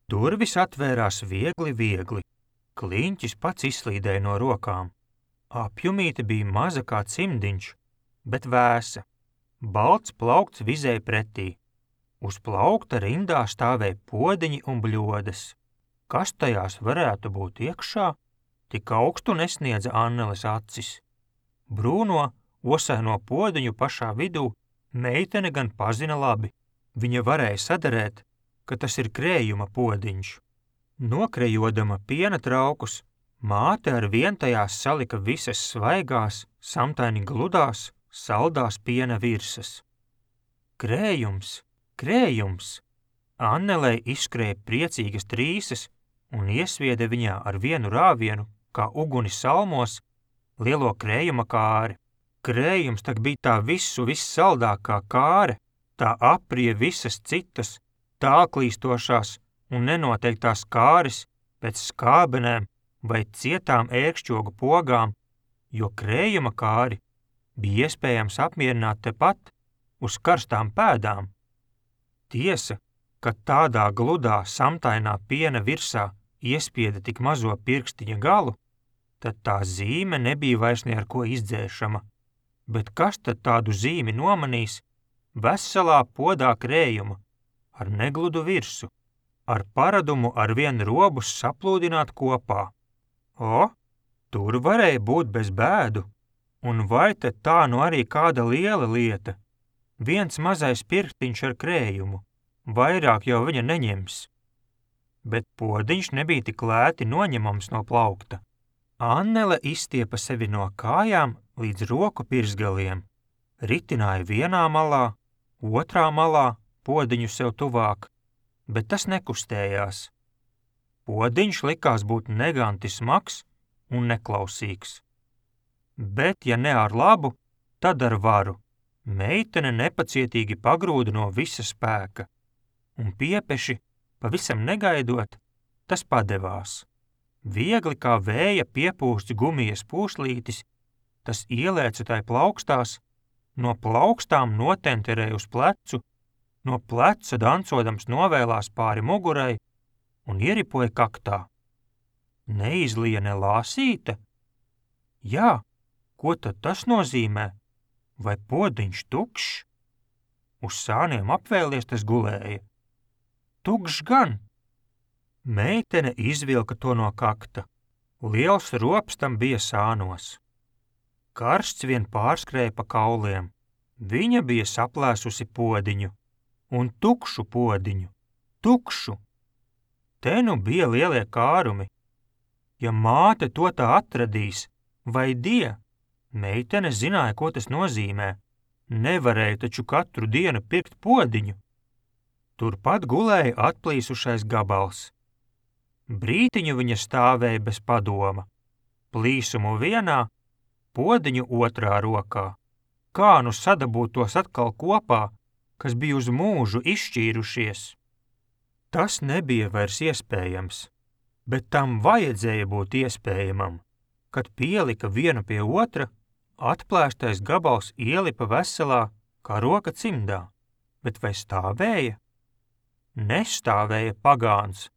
Durvis atvērās viegli. Kliņķis pats izslīdēja no rokām. Apjumīte bija maza kā cimdiņš, bet vēsa. Balts plaukts vizēja pretī. Uz plaukta rindā stāvēja podiņi un bļodas. Kas tajās varētu būt iekšā? Tik augstu nesniedza Anneles acis. Brūno, osaino podiņu pašā vidū meitene gan pazina labi. Viņa varēja saderēt, ka tas ir krējuma podiņš. Nokrejodama piena traukus, māte ar vien tajās salika visas svaigās, samtaini gludās, saldās piena virsas. Krējums! Annelei izskrēja priecīgas trīses un iesvieda viņā ar vienu rāvienu, kā uguni salmos, lielo krējuma kāri. Krējums tak bija tā vissaldākā kāre, tā aprija visas citas, tālklīstošās un nenoteiktās kāris pēc skābenēm vai cietām ērkšķogu pogām, jo krējuma kāri bija iespējams apmierināt tepat uz karstām pēdām. Tiesa, ka tādā gludā samtainā piena virsā iespieda tik mazo pirkstiņa galu, tad tā zīme nebija vairs ne ar ko izdzēšama. Bet kas tad tādu zīmi nomanīs veselā podā krējuma, ar negludu virsu, ar paradumu ar vien robus saplūdināt kopā? Tur varēja būt bez bēdu, un vai tad tā nu arī kāda liela lieta? Viens mazais pirkstiņš ar krējumu, vairāk jau viņa neņems. Bet podiņš nebija tik lēti noņemams no plaukta. Annele izstiepa sevi no kājām līdz roku pirsgaliem, ritināja vienā malā, otrā malā podiņu sev tuvāk, bet tas nekustējās. Podiņš likās būt neganti smags un neklausīgs. Bet, ja ne ar labu, tad ar varu. Meitene nepacietīgi pagrūda no visa spēka, un piepeši, pavisam negaidot, tas padevās. Viegli kā vēja piepūsts gumijas pūslītis, tas ielēca tai plaukstās, no plaukstām notenterēja uz plecu, no pleca dancodams novēlās pāri mugurai un ieripoja kaktā. Neizlija ne lāsīte? Jā, ko tad tas nozīmē? Vai podiņš tukšs? Uz sāniem apvēlies tas gulēja. Tukšs gan! Meitene izvilka to no kakta. Liels rops tam bija sānos. Karsts vien pārskrēja pa kauliem. Viņa bija saplēsusi podiņu. Un tukšu podiņu. Tukšu! Te nu bija lielie kārumi. Ja māte to tā atradīs, vai die? Meitene zināja, ko tas nozīmē. Nevarēja taču katru dienu pirkt podiņu. Turpat gulēja atplīsušais gabals. Brītiņu viņa stāvēja bez padoma. Plīsumu vienā, podiņu otrā rokā. Kā nu sadabūt tos atkal kopā, kas bija uz mūžu izšķīrušies? Tas nebija vairs iespējams, bet tam vajadzēja būt iespējamam. Kad pielika vienu pie otra, atplēstais gabals ielipa veselā kā roka cimdā, bet vai stāvēja? Nestāvēja pagāns,